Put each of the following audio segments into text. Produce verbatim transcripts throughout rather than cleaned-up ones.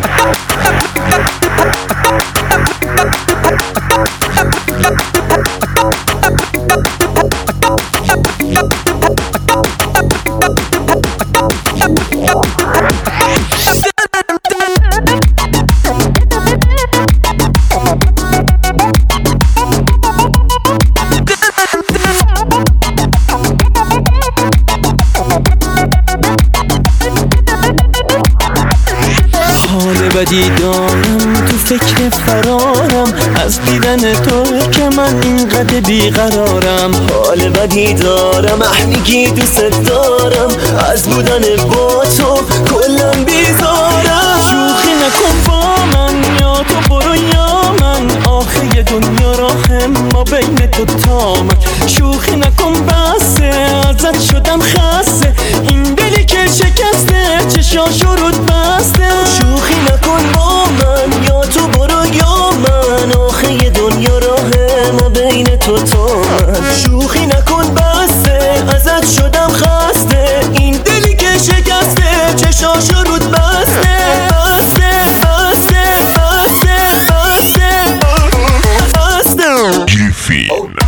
بدی دارم تو فکر فرارم از دیدن تو که من اینقدر بیقرارم. حال بدی دارم اه میگی دوست دارم از بودن با تو کلم بیزارم. شوخی نکن با من یا تو برو یا من آخه یه دنیا راه ما بین تو تا من. شوخی نکن بسه ازت شدم خسته این دلی که شکسته چشاشو رود بسته. شوخی نکن با من یا تو برو یا من آخه یه دنیا راه ما بین تو تا من. شوخی نکن بسه ازت شدم خسته این دلی که شکسته چشاشو رود بسته بسته بسته بسته بسته بسته. گیفین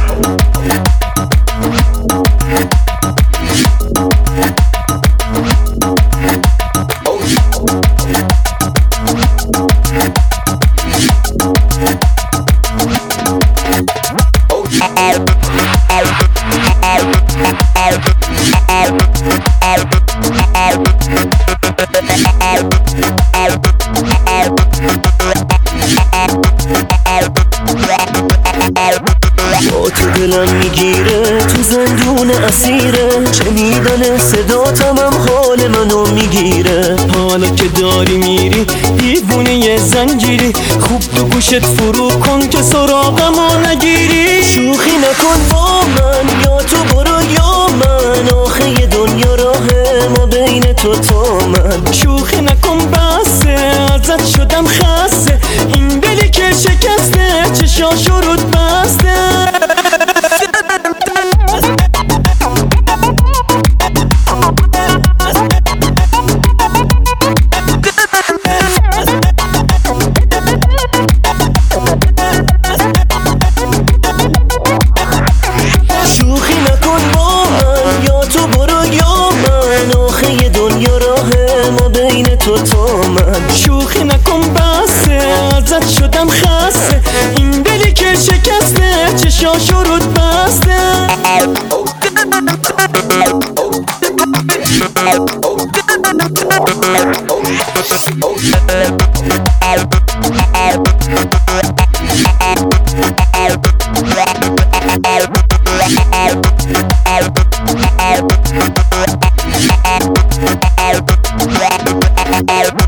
با تو دلم میگیره تو زندون اسیره چه میدن صداتم هم حال منو میگیره. حالا که داری میری دیوونه یه زنجیری خوب تو گوشت فرو کن که سراغمو نگیری. شوخی نکن با من یا تو برو یا من آخه یه دنیا راه ما بین تو تا من. شوخی نکن بسه ازت شدم خسته این دلی که شکسته چشاشو رود بسته. شوخی نکن با من یا تو برو یا من آخه یه دنیا راه ما بین تو تا من. شوخی نکن بسه ازت شدم خسته این دلی که شکسته چشاشو رود بسته. Out.